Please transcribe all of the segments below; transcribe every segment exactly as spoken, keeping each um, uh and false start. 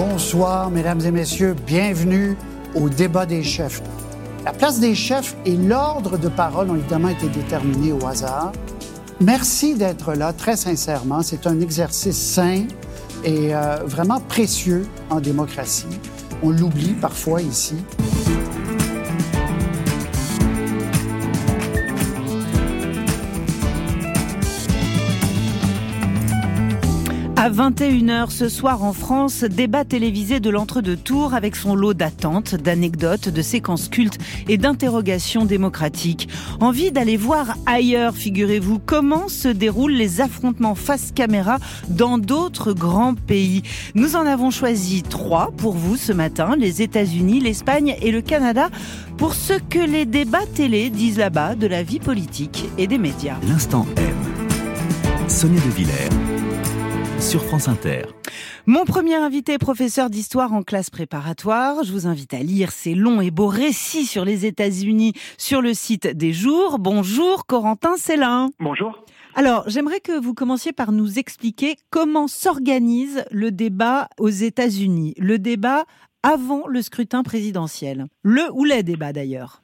Bonsoir, mesdames et messieurs. Bienvenue au débat des chefs. La place des chefs et l'ordre de parole ont évidemment été déterminés au hasard. Merci d'être là, très sincèrement. C'est un exercice sain et euh, vraiment précieux en démocratie. On l'oublie parfois ici. À vingt et une heures ce soir en France, débat télévisé de l'entre-deux tours avec son lot d'attentes, d'anecdotes, de séquences cultes et d'interrogations démocratiques. Envie d'aller voir ailleurs, figurez-vous, comment se déroulent les affrontements face caméra dans d'autres grands pays. Nous en avons choisi trois pour vous ce matin, les États-Unis, l'Espagne et le Canada, pour ce que les débats télé disent là-bas de la vie politique et des médias. L'Instant M. Sonia De Villers. Sur France Inter. Mon premier invité est professeur d'histoire en classe préparatoire. Je vous invite à lire ces longs et beaux récits sur les États-Unis sur le site des Jours. Bonjour Corentin Célin. Bonjour. Alors, j'aimerais que vous commenciez par nous expliquer comment s'organise le débat aux États-Unis. Le débat avant le scrutin présidentiel. Le ou les débats d'ailleurs.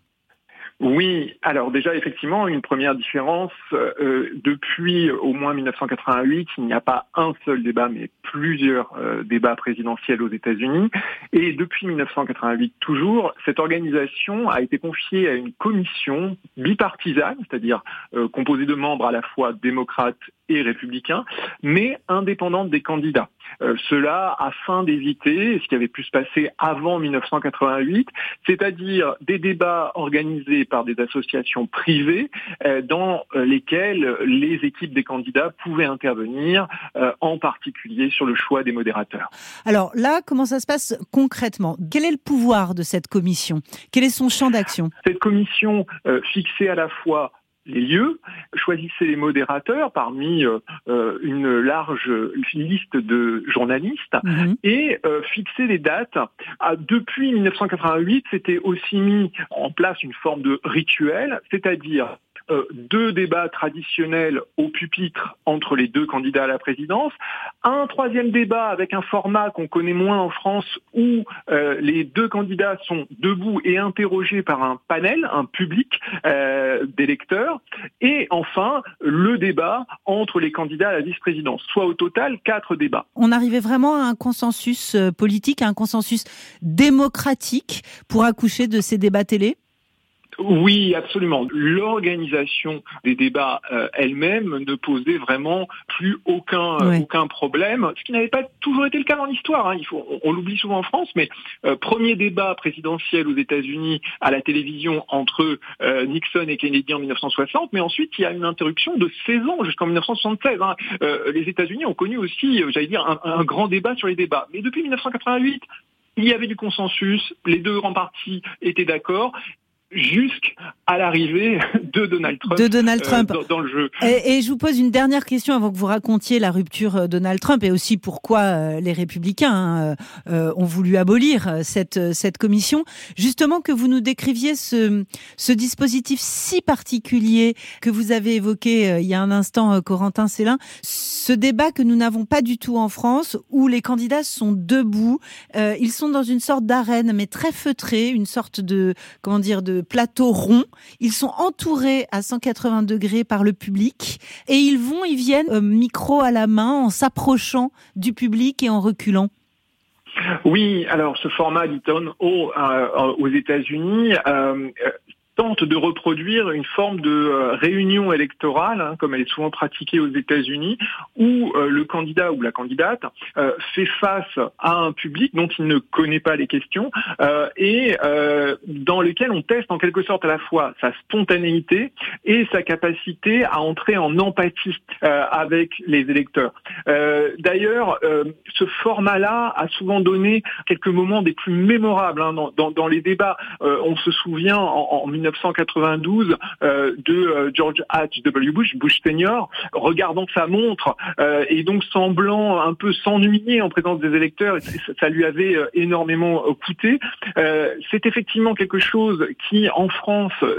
Oui, alors déjà effectivement une première différence, euh, depuis au moins mille neuf cent quatre-vingt-huit, il n'y a pas un seul débat mais plusieurs euh, débats présidentiels aux États-Unis, et depuis mille neuf cent quatre-vingt-huit toujours, cette organisation a été confiée à une commission bipartisane, c'est-à-dire euh, composée de membres à la fois démocrates et républicains, mais indépendante des candidats. Euh, cela afin d'éviter ce qui avait pu se passer avant mille neuf cent quatre-vingt-huit, c'est-à-dire des débats organisés par des associations privées euh, dans lesquelles les équipes des candidats pouvaient intervenir, euh, en particulier sur le choix des modérateurs. Alors là, comment ça se passe concrètement ? Quel est le pouvoir de cette commission ? Quel est son champ d'action ? Cette commission euh, fixait à la fois les lieux, choisissait les modérateurs parmi euh, une large liste de journalistes mmh. et euh, fixait les dates. Ah, depuis mille neuf cent quatre-vingt-huit, c'était aussi mis en place une forme de rituel, c'est-à-dire Euh, deux débats traditionnels au pupitre entre les deux candidats à la présidence, un troisième débat avec un format qu'on connaît moins en France où euh, les deux candidats sont debout et interrogés par un panel, un public euh, d'électeurs, et enfin le débat entre les candidats à la vice-présidence, soit au total quatre débats. On arrivait vraiment à un consensus politique, à un consensus démocratique pour accoucher de ces débats télé ? Oui, absolument. L'organisation des débats euh, elle-même ne posait vraiment plus aucun ouais. euh, aucun problème, ce qui n'avait pas toujours été le cas dans l'histoire. Hein. Il faut, on, on l'oublie souvent en France, mais euh, premier débat présidentiel aux États-Unis à la télévision entre euh, Nixon et Kennedy en mille neuf cent soixante, mais ensuite il y a une interruption de seize ans jusqu'en mille neuf cent soixante-seize. Hein. Euh, les États-Unis ont connu aussi, euh, j'allais dire, un, un grand débat sur les débats. Mais depuis mille neuf cent quatre-vingt-huit, il y avait du consensus, les deux grands partis étaient d'accord, jusqu'à l'arrivée de Donald Trump, de Donald Trump. Euh, dans, dans le jeu. Et, et je vous pose une dernière question avant que vous racontiez la rupture de Donald Trump et aussi pourquoi euh, les Républicains hein, euh, ont voulu abolir cette, cette commission. Justement, que vous nous décriviez ce, ce dispositif si particulier que vous avez évoqué euh, il y a un instant, euh, Corentin Célin. Ce débat que nous n'avons pas du tout en France, où les candidats sont debout, euh, ils sont dans une sorte d'arène, mais très feutrée, une sorte de, comment dire, de plateau rond. Ils sont entourés à cent quatre-vingts degrés par le public et ils vont, ils viennent euh, micro à la main en s'approchant du public et en reculant. Oui, alors ce format du town hall euh, aux États-Unis euh, tente de reproduire une forme de euh, réunion électorale, hein, comme elle est souvent pratiquée aux États-Unis, où euh, le candidat ou la candidate euh, fait face à un public dont il ne connaît pas les questions euh, et euh, dans lequel on teste en quelque sorte à la fois sa spontanéité et sa capacité à entrer en empathie euh, avec les électeurs. Euh, d'ailleurs, euh, ce format-là a souvent donné quelques moments des plus mémorables hein, dans, dans, dans les débats. Euh, on se souvient en, en mille neuf cent quatre-vingt-douze euh, de euh, George H W. Bush, Bush senior, regardant sa montre euh, et donc semblant un peu s'ennuyer en présence des électeurs. Et ça, ça lui avait euh, énormément euh, coûté. Euh, c'est effectivement quelque chose qui, en France, n'a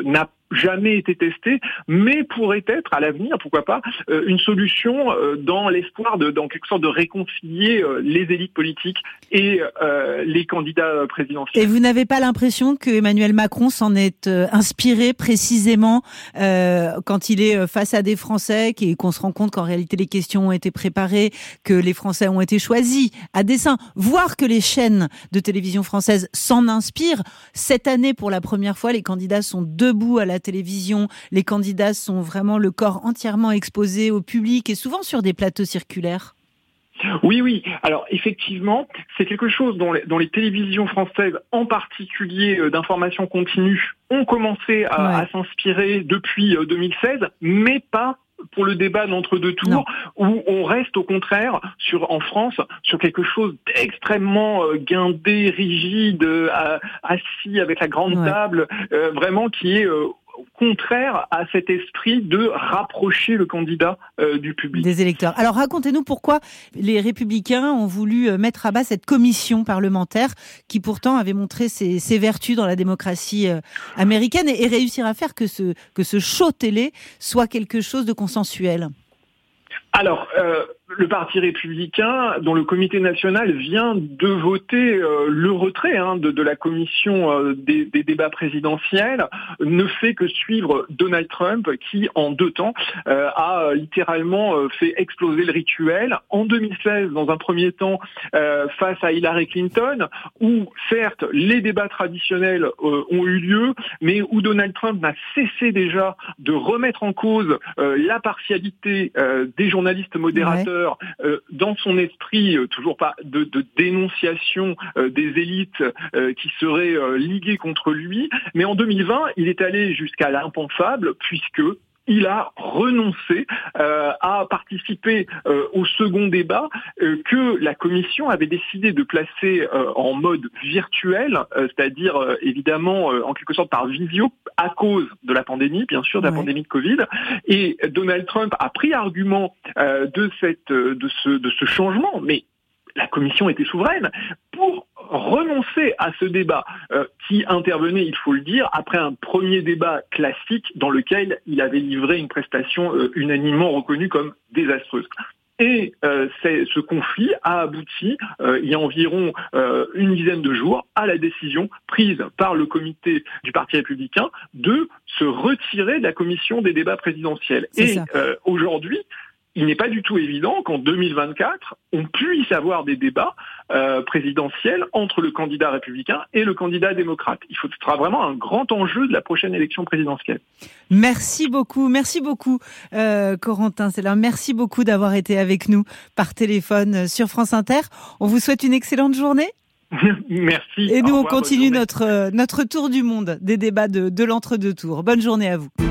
jamais été testé, mais pourrait être à l'avenir, pourquoi pas, euh, une solution euh, dans l'espoir de, dans quelque sorte de réconcilier euh, les élites politiques et euh, les candidats présidentiels. Et vous n'avez pas l'impression que Emmanuel Macron s'en est euh, inspiré précisément euh, quand il est face à des Français, qu'on se rend compte qu'en réalité les questions ont été préparées, que les Français ont été choisis à dessein, voire que les chaînes de télévision françaises s'en inspirent. Cette année, pour la première fois, les candidats sont debout à la télévision, les candidats sont vraiment le corps entièrement exposé au public et souvent sur des plateaux circulaires. Oui, oui. Alors effectivement, c'est quelque chose dont les, dont les télévisions françaises, en particulier euh, d'information continue, ont commencé à, ouais. à s'inspirer depuis euh, deux mille seize, mais pas pour le débat d'entre-deux tours, non. où on reste au contraire sur en France sur quelque chose d'extrêmement euh, guindé, rigide, euh, assis avec la grande ouais. table, euh, vraiment qui est euh, contraire à cet esprit de rapprocher le candidat euh, du public. Des électeurs. Alors racontez-nous pourquoi les Républicains ont voulu mettre à bas cette commission parlementaire qui pourtant avait montré ses, ses vertus dans la démocratie euh, américaine et, et réussir à faire que ce, que ce show télé soit quelque chose de consensuel. Alors, euh, le Parti républicain, dont le comité national vient de voter euh, le retrait hein, de, de la commission euh, des, des débats présidentiels, ne fait que suivre Donald Trump, qui en deux temps euh, a littéralement euh, fait exploser le rituel. En deux mille seize, dans un premier temps, euh, face à Hillary Clinton, où certes les débats traditionnels euh, ont eu lieu, mais où Donald Trump n'a cessé déjà de remettre en cause euh, la partialité euh, des journalistes modérateurs. Ouais. Euh, dans son esprit, euh, toujours pas de, de dénonciation euh, des élites euh, qui seraient euh, liguées contre lui, mais en deux mille vingt, il est allé jusqu'à l'impensable puisque il a renoncé euh, à participer euh, au second débat euh, que la commission avait décidé de placer euh, en mode virtuel, euh, c'est-à-dire euh, évidemment euh, en quelque sorte par visio, à cause de la pandémie, bien sûr, de la ouais. pandémie de Covid. Et Donald Trump a pris argument euh, de cette, de ce, de ce changement, mais la commission était souveraine pour renoncer à ce débat euh, qui intervenait, il faut le dire, après un premier débat classique dans lequel il avait livré une prestation euh, unanimement reconnue comme désastreuse. Et euh, c'est, ce conflit a abouti, euh, il y a environ euh, une dizaine de jours, à la décision prise par le comité du Parti républicain de se retirer de la commission des débats présidentiels. C'est Et euh, aujourd'hui, il n'est pas du tout évident qu'en deux mille vingt-quatre, on puisse avoir des débats euh, présidentiels entre le candidat républicain et le candidat démocrate. Il faut, ce sera vraiment un grand enjeu de la prochaine élection présidentielle. Merci beaucoup, merci beaucoup euh, Corentin Sellin. Merci beaucoup d'avoir été avec nous par téléphone sur France Inter. On vous souhaite une excellente journée. Merci. Et nous, revoir, on continue notre, notre tour du monde des débats de, de l'entre-deux tours. Bonne journée à vous.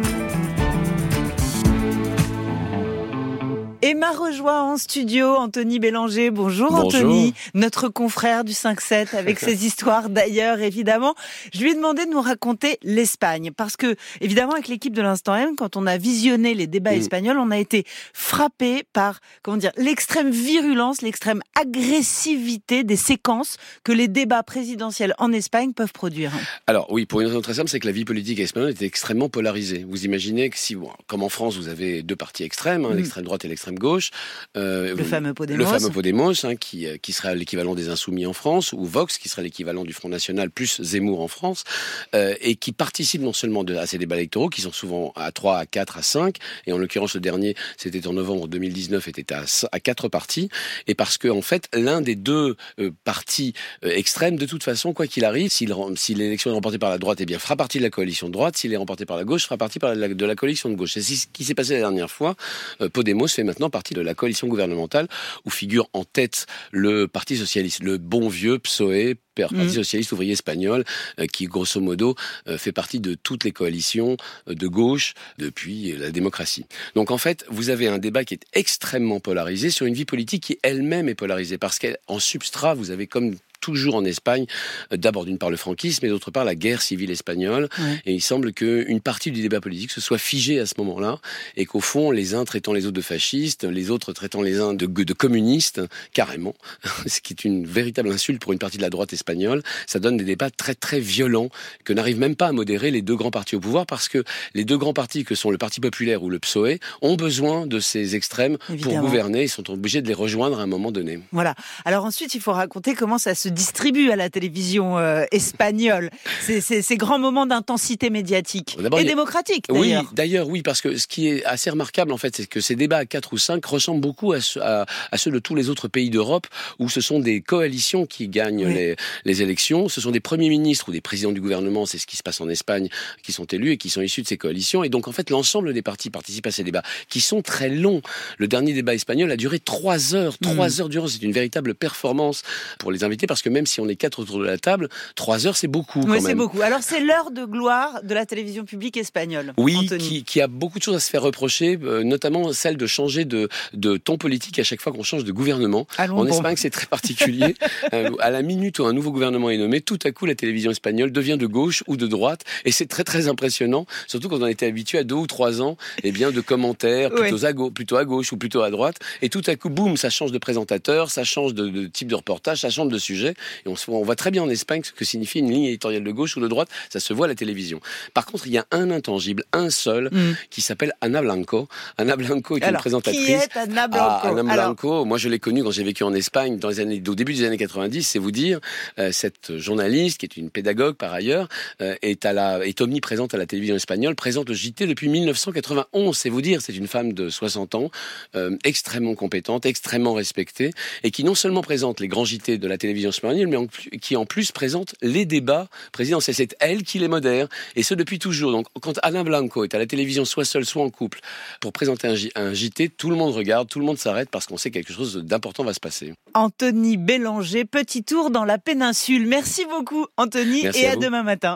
Et m'a rejoint en studio Anthony Bélanger. Bonjour, Bonjour Anthony, notre confrère du cinq sept avec ses histoires d'ailleurs évidemment. Je lui ai demandé de nous raconter l'Espagne parce que évidemment avec l'équipe de l'Instant M, quand on a visionné les débats mmh. espagnols, on a été frappé par comment dire l'extrême virulence, l'extrême agressivité des séquences que les débats présidentiels en Espagne peuvent produire. Alors oui, pour une raison très simple, c'est que la vie politique espagnole était extrêmement polarisée. Vous imaginez que si, bon, comme en France, vous avez deux partis extrêmes, hein, mmh. l'extrême droite et l'extrême gauche, euh, le fameux Podemos, le fameux Podemos hein, qui, qui serait l'équivalent des Insoumis en France, ou Vox qui serait l'équivalent du Front National plus Zemmour en France, euh, et qui participent non seulement de, à ces débats électoraux qui sont souvent à trois, à quatre, à cinq, et en l'occurrence le dernier c'était en novembre deux mille dix-neuf, était à, à quatre partis, et parce que en fait l'un des deux euh, partis euh, extrêmes, de toute façon, quoi qu'il arrive, s'il, si l'élection est remportée par la droite, eh bien fera partie de la coalition de droite, s'il est remporté par la gauche, fera partie par la, de la coalition de gauche. C'est ce qui s'est passé la dernière fois. Euh, Podemos fait maintenant partie de la coalition gouvernementale où figure en tête le Parti socialiste, le bon vieux P S O E, Parti mmh. socialiste ouvrier espagnol, euh, qui grosso modo euh, fait partie de toutes les coalitions euh, de gauche depuis la démocratie. Donc en fait, vous avez un débat qui est extrêmement polarisé sur une vie politique qui elle-même est polarisée parce qu'en substrat, vous avez comme toujours en Espagne, d'abord d'une part le franquisme et d'autre part la guerre civile espagnole. Ouais. Et il semble qu'une partie du débat politique se soit figée à ce moment-là et qu'au fond, les uns traitant les autres de fascistes, les autres traitant les uns de, de communistes, carrément, ce qui est une véritable insulte pour une partie de la droite espagnole, ça donne des débats très très violents que n'arrivent même pas à modérer les deux grands partis au pouvoir parce que les deux grands partis que sont le Parti populaire ou le P S O E ont besoin de ces extrêmes Évidemment. Pour gouverner. Ils sont obligés de les rejoindre à un moment donné. Voilà. Alors ensuite, il faut raconter comment ça se distribue à la télévision euh, espagnole. Ces, ces, ces grands moments d'intensité médiatique D'abord, et démocratique, d'ailleurs. Oui, d'ailleurs, oui, parce que ce qui est assez remarquable, en fait, c'est que ces débats à quatre ou cinq ressemblent beaucoup à, ce, à, à ceux de tous les autres pays d'Europe où ce sont des coalitions qui gagnent oui. les, les élections. Ce sont des premiers ministres ou des présidents du gouvernement, c'est ce qui se passe en Espagne, qui sont élus et qui sont issus de ces coalitions. Et donc, en fait, l'ensemble des partis participent à ces débats qui sont très longs. Le dernier débat espagnol a duré trois heures. Trois mmh. heures durant, c'est une véritable performance pour les invités parce que même si on est quatre autour de la table, trois heures, c'est beaucoup. Oui, c'est beaucoup. Alors, c'est l'heure de gloire de la télévision publique espagnole. Oui, qui, qui a beaucoup de choses à se faire reprocher, euh, notamment celle de changer de, de ton politique à chaque fois qu'on change de gouvernement. Allons en bon. Espagne, c'est très particulier. euh, à la minute où un nouveau gouvernement est nommé, tout à coup, la télévision espagnole devient de gauche ou de droite. Et c'est très, très impressionnant, surtout quand on était habitué à deux ou trois ans eh bien, de commentaires plutôt, oui. à gauche, plutôt à gauche ou plutôt à droite. Et tout à coup, boum, ça change de présentateur, ça change de, de type de reportage, ça change de sujet. Et on, se, on voit très bien en Espagne ce que signifie une ligne éditoriale de gauche ou de droite. Ça se voit à la télévision. Par contre, il y a un intangible, un seul, mm. qui s'appelle Ana Blanco. Ana Blanco est Alors, une présentatrice. Qui est Ana Blanco ah, Ana Blanco, Alors... moi je l'ai connue quand j'ai vécu en Espagne dans les années, au début des années quatre-vingt-dix, c'est vous dire, euh, cette journaliste qui est une pédagogue par ailleurs, euh, est, à la, est omniprésente à la télévision espagnole, présente au J T depuis mille neuf cent quatre-vingt-onze, c'est vous dire, c'est une femme de soixante ans, euh, extrêmement compétente, extrêmement respectée, et qui non seulement présente les grands J T de la télévision espagnole, mais en, qui en plus présente les débats présidentiels. C'est elle qui les modère, et ce depuis toujours. Donc quand Ana Blanco est à la télévision, soit seul, soit en couple, pour présenter un, J, un J T, tout le monde regarde, tout le monde s'arrête parce qu'on sait que quelque chose d'important va se passer. Anthony Bélanger, petit tour dans la péninsule. Merci beaucoup Anthony Merci et à, à demain matin.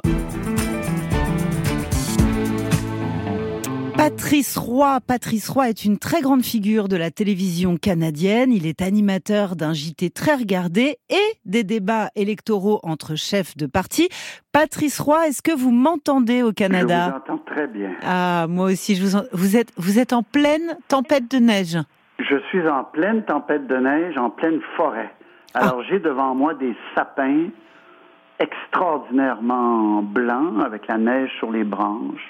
Patrice Roy. Patrice Roy est une très grande figure de la télévision canadienne. Il est animateur d'un J T très regardé et des débats électoraux entre chefs de parti. Patrice Roy, est-ce que vous m'entendez au Canada ? Je vous entends très bien. Ah, moi aussi, je vous en... vous êtes vous êtes en pleine tempête de neige. Je suis en pleine tempête de neige, en pleine forêt. Alors, ah. j'ai devant moi des sapins extraordinairement blancs avec la neige sur les branches.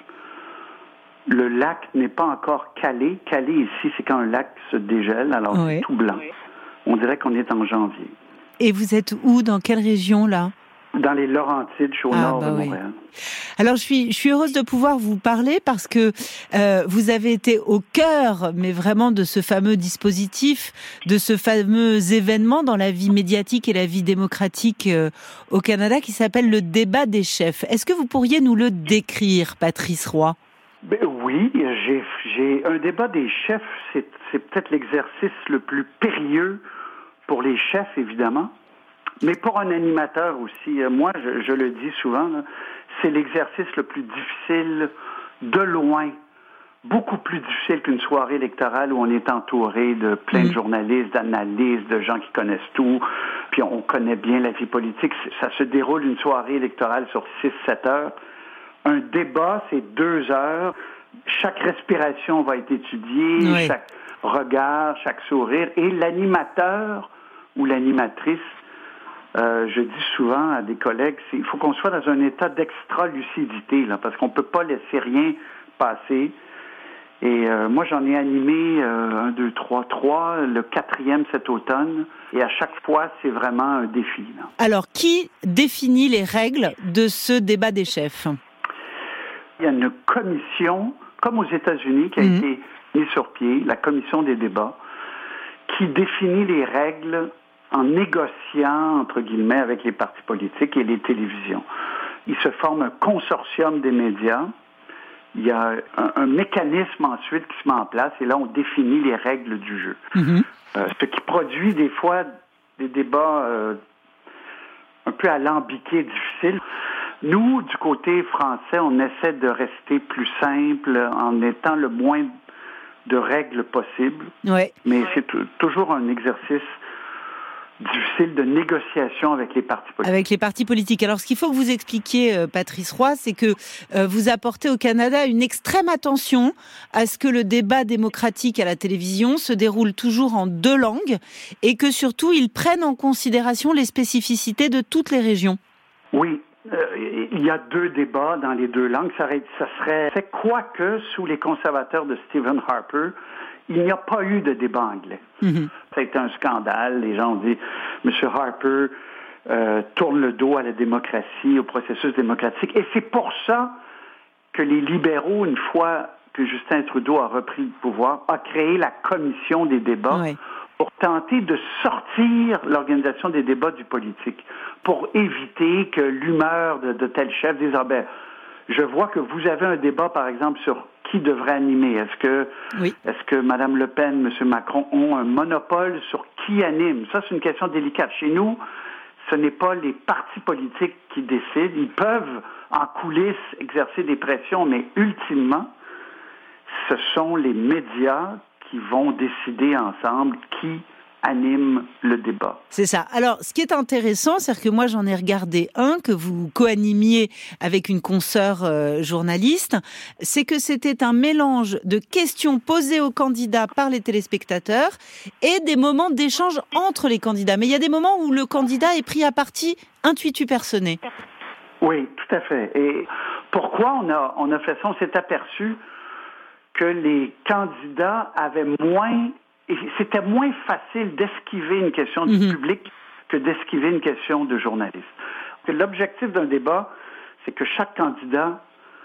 Le lac n'est pas encore calé. Calé ici, c'est quand un lac se dégèle, alors oui. c'est tout blanc. Oui. On dirait qu'on est en janvier. Et vous êtes où, dans quelle région, là ? Dans les Laurentides, je suis au ah, nord bah de Montréal. Oui. Alors, je suis, je suis heureuse de pouvoir vous parler parce que euh, vous avez été au cœur, mais vraiment, de ce fameux dispositif, de ce fameux événement dans la vie médiatique et la vie démocratique euh, au Canada qui s'appelle le débat des chefs. Est-ce que vous pourriez nous le décrire, Patrice Roy ? Ben oui, j'ai, j'ai un débat des chefs, c'est, c'est peut-être l'exercice le plus périlleux pour les chefs, évidemment, mais pour un animateur aussi. Moi, je, je le dis souvent, là, c'est l'exercice le plus difficile de loin, beaucoup plus difficile qu'une soirée électorale où on est entouré de plein de journalistes, d'analystes, de gens qui connaissent tout, puis on connaît bien la vie politique. Ça se déroule une soirée électorale sur six sept heures. Un débat, c'est deux heures. Chaque respiration va être étudiée, oui. chaque regard, chaque sourire. Et l'animateur ou l'animatrice, euh, je dis souvent à des collègues, c'est, il faut qu'on soit dans un état d'extra-lucidité, là, parce qu'on ne peut pas laisser rien passer. Et euh, moi, j'en ai animé euh, un, deux, trois, trois, le quatrième cet automne. Et à chaque fois, c'est vraiment un défi. Là. Alors, qui définit les règles de ce débat des chefs ? Il y a une commission, comme aux États-Unis, qui a mmh. été mise sur pied, la commission des débats, qui définit les règles en négociant, entre guillemets, avec les partis politiques et les télévisions. Il se forme un consortium des médias. Il y a un, un mécanisme ensuite qui se met en place, et là, on définit les règles du jeu. Mmh. Euh, ce qui produit des fois des débats euh, un peu alambiqués, difficiles. Nous, du côté français, on essaie de rester plus simple en étant le moins de règles possible. Ouais. Mais c'est t- toujours un exercice difficile de négociation avec les partis politiques. Avec les partis politiques. Alors, ce qu'il faut que vous expliquiez, euh, Patrice Roy, c'est que euh, vous apportez au Canada une extrême attention à ce que le débat démocratique à la télévision se déroule toujours en deux langues et que surtout, ils prennent en considération les spécificités de toutes les régions. Oui. Euh, il y a deux débats dans les deux langues. Ça, ça serait... C'est quoi que, sous les conservateurs de Stephen Harper, il n'y a pas eu de débat anglais. Mm-hmm. Ça a été un scandale. Les gens ont dit, M. Harper euh, tourne le dos à la démocratie, au processus démocratique. Et c'est pour ça que les libéraux, une fois que Justin Trudeau a repris le pouvoir, a créé la commission des débats oui. pour tenter de sortir l'organisation des débats du politique, pour éviter que l'humeur de, de tel chef dise, ah ben, je vois que vous avez un débat, par exemple, sur qui devrait animer. Est-ce que, oui. est-ce que Mme Le Pen, M. Macron ont un monopole sur qui anime? Ça, c'est une question délicate. Chez nous, ce n'est pas les partis politiques qui décident. Ils peuvent, en coulisses, exercer des pressions, mais ultimement, ce sont les médias qui vont décider ensemble qui anime le débat. C'est ça. Alors, ce qui est intéressant, c'est que moi, j'en ai regardé un que vous co-animiez avec une consoeur euh, journaliste, c'est que c'était un mélange de questions posées aux candidats par les téléspectateurs et des moments d'échange entre les candidats. Mais il y a des moments où le candidat est pris à partie intuitu personné. Oui, tout à fait. Et pourquoi on a, on a fait ça? On s'est aperçu que les candidats avaient moins... Et c'était moins facile d'esquiver une question du mm-hmm. public que d'esquiver une question de journaliste. L'objectif d'un débat, c'est que chaque candidat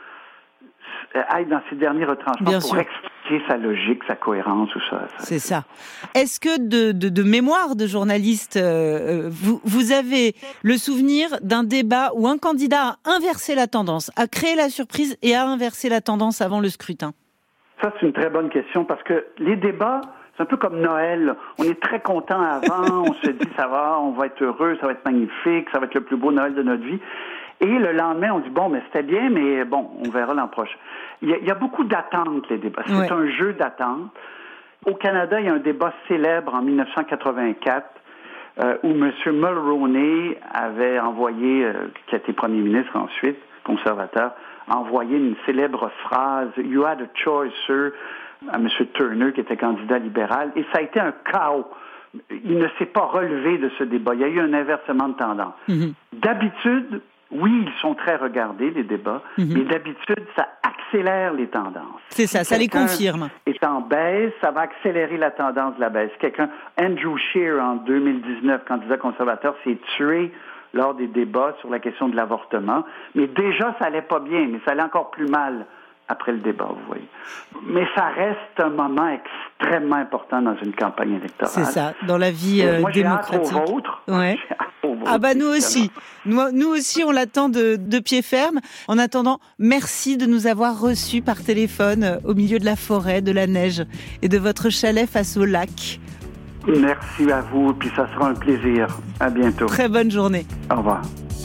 aille dans ses derniers retranchements Bien pour sûr. expliquer sa logique, sa cohérence, tout ça. C'est ça. Est-ce que de, de, de mémoire de journaliste, euh, vous, vous avez le souvenir d'un débat où un candidat a inversé la tendance, a créé la surprise et a inversé la tendance avant le scrutin? Ça, c'est une très bonne question parce que les débats, c'est un peu comme Noël. On est très content avant, on se dit ça va, on va être heureux, ça va être magnifique, ça va être le plus beau Noël de notre vie. Et le lendemain, on dit bon, mais c'était bien, mais bon, on verra l'an prochain. Il y a, il y a beaucoup d'attentes, les débats. C'est ouais. un jeu d'attente. Au Canada, il y a un débat célèbre en dix-neuf cent quatre-vingt-quatre euh, où M. Mulroney avait envoyé, euh, qui a été premier ministre ensuite, conservateur, a envoyé une célèbre phrase « You had a choice, sir », à M. Turner, qui était candidat libéral, et ça a été un chaos. Il ne s'est pas relevé de ce débat. Il y a eu un inversement de tendance. Mm-hmm. D'habitude, oui, ils sont très regardés, les débats, mm-hmm. mais d'habitude, ça accélère les tendances. C'est ça, si ça les confirme. Est en baisse, ça va accélérer la tendance de la baisse. Quelqu'un, Andrew Scheer, en deux mille dix-neuf, candidat conservateur, s'est tué lors des débats sur la question de l'avortement. Mais déjà, ça allait pas bien, mais ça allait encore plus mal après le débat, vous voyez. Mais ça reste un moment extrêmement important dans une campagne électorale. C'est ça, dans la vie euh, moi, démocratique. J'ai hâte au vôtre. Ouais. J'ai hâte au vôtre, ah bah nous aussi. Nous, nous aussi, on l'attend de, de pied ferme. En attendant, merci de nous avoir reçus par téléphone euh, au milieu de la forêt, de la neige et de votre chalet face au lac. Merci à vous, puis ça sera un plaisir. À bientôt. Très bonne journée. Au revoir.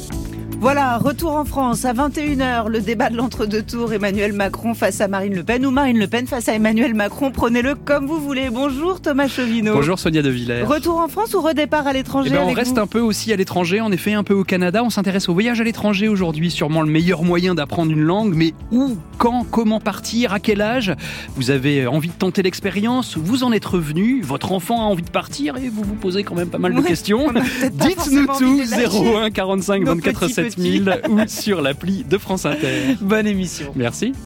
Voilà, retour en France à vingt et une heures, le débat de l'entre-deux tours, Emmanuel Macron face à Marine Le Pen ou Marine Le Pen face à Emmanuel Macron, prenez-le comme vous voulez. Bonjour Thomas Chauvineau. Bonjour Sonia De Villers. Retour en France ou redépart à l'étranger? Eh ben, on avec reste vous un peu aussi à l'étranger, en effet un peu au Canada, on s'intéresse au voyage à l'étranger aujourd'hui, sûrement le meilleur moyen d'apprendre une langue, mais où, quand, comment partir, à quel âge? Vous avez envie de tenter l'expérience, vous en êtes revenu, votre enfant a envie de partir et vous vous posez quand même pas mal de ouais, questions. Dites-nous tout, zéro un quarante-cinq vingt-quatre sept mille ou sur l'appli de France Inter. Bonne émission. Merci.